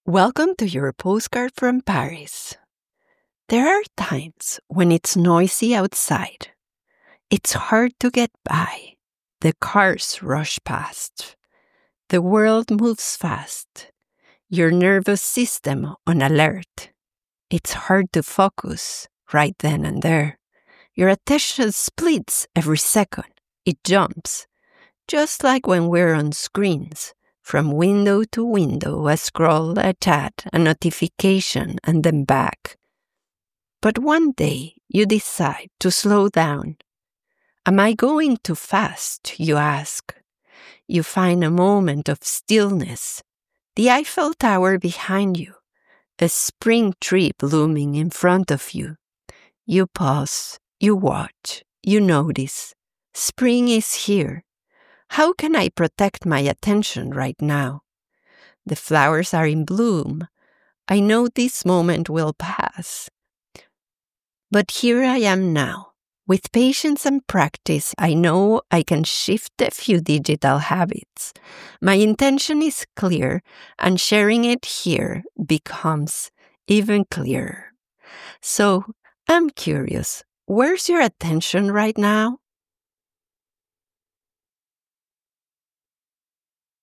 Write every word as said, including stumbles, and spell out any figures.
Welcome to your postcard from Paris. There are times when it's noisy outside. It's hard to get by. The cars rush past. The world moves fast. Your nervous system on alert. It's hard to focus right then and there. Your attention splits every second. It jumps. Just like when we're on screens. From window to window, a scroll, a chat, a notification, and then back. But one day, you decide to slow down. Am I going too fast, you ask. You find a moment of stillness. The Eiffel Tower behind you. A spring tree blooming in front of you. You pause, you watch, you notice. Spring is here. How can I protect my attention right now? The flowers are in bloom. I know this moment will pass. But here I am now. With patience and practice, I know I can shift a few digital habits. My intention is clear, and sharing it here becomes even clearer. So, I'm curious, where's your attention right now?